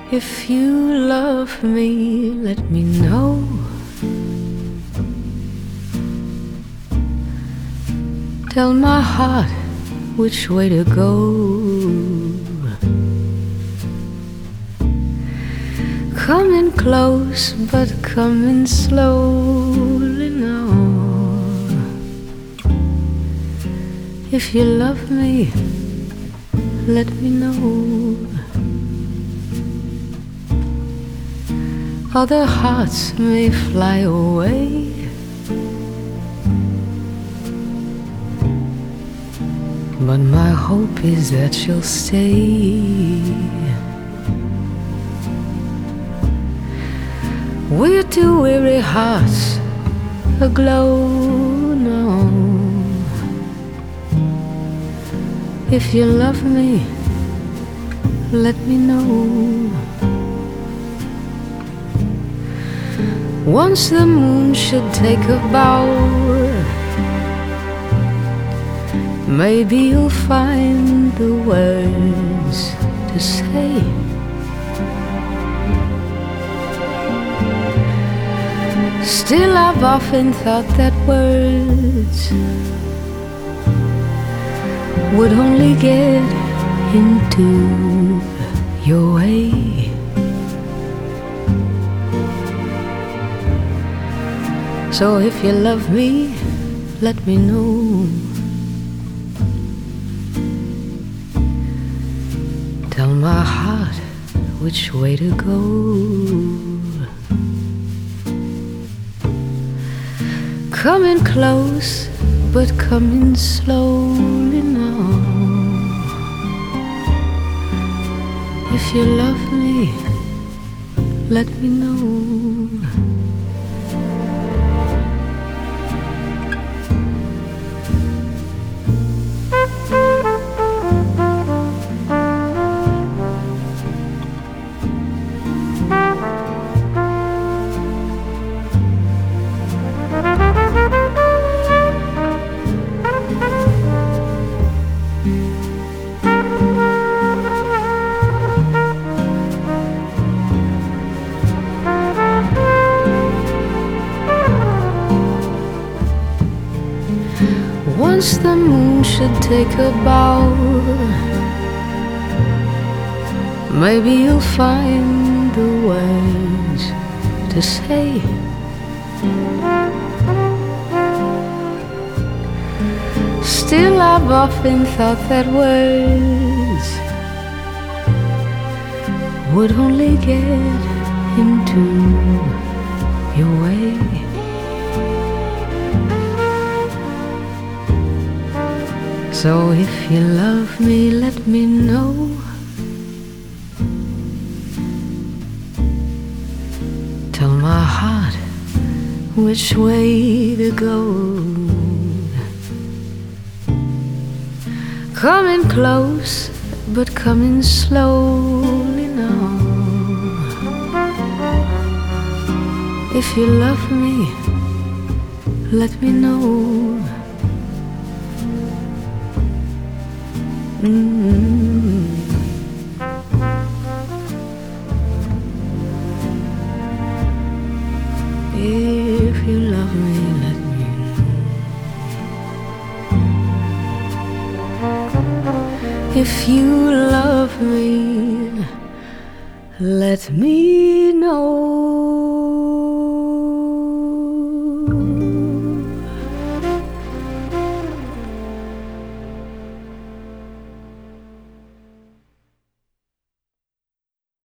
If you love me, let me know. Tell my heart which way to go. Come in close, but come in slowly now. If you love me, let me know. Other hearts may fly away, but my hope is that you'll stay. We're two weary hearts aglow now. If you love me, let me know. Once the moon should take a bow, maybe you'll find the words to say. Still I've often thought that words would only get into your way. So if you love me, let me know. Tell my heart which way to go. Come in close, but come in slowly now. If you love me, let me know. Once the moon should take a bow, maybe you'll find the words to say. Still I've often thought that words would only get into your way. So if you love me, let me know. Tell my heart which way to go. Come in close, but come in slowly now. If you love me, let me know. If you love me, let me know. If you love me, let me know.